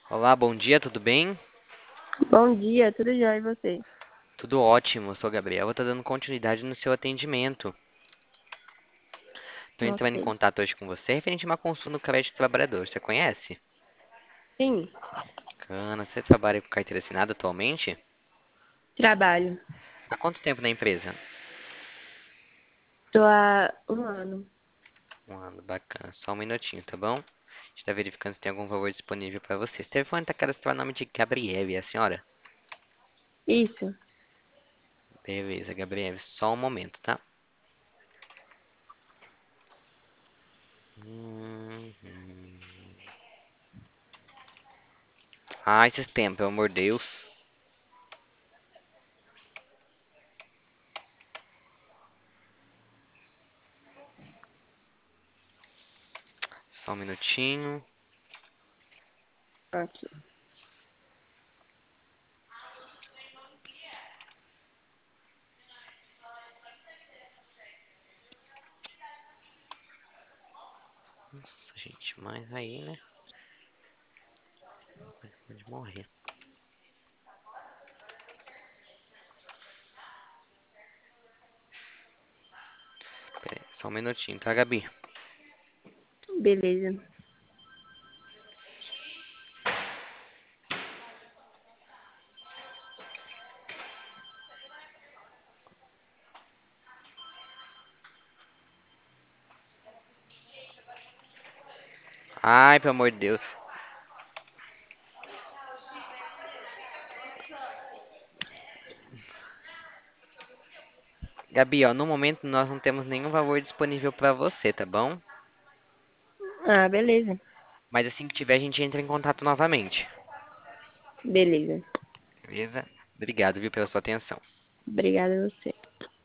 Olá, bom dia, tudo bem? Bom dia, tudo jóia e você? Tudo ótimo, eu sou o Gabriel, vou estar dando continuidade no seu atendimento. Estou entrando em Ok. contato hoje com você referente a uma consulta no crédito trabalhador, você conhece? Sim, Bacana, você trabalha com carteira assinada atualmente? trabalho. Há quanto tempo na empresa? Tô há um ano. Um ano, bacana, só um minutinho, tá bom? A gente está verificando se tem algum valor disponível para você. Esse telefone está cadastrado o nome de Gabriele, é a senhora? Isso. Beleza, Gabriele, só um momento, tá? Hum, hum. Ai, sistema, pelo amor de Deus. Só um minutinho. Ok. Nossa, gente, mas aí, né? Pode morrer. Pera aí, só um minutinho, tá, Gabi? Beleza. Ai, pelo amor de Deus. Gabi, ó, no momento nós não temos nenhum valor disponível pra você, tá bom? Ah, beleza. Mas assim que tiver, a gente entra em contato novamente. Beleza. Beleza? Obrigado, viu, pela sua atenção. Obrigada a você.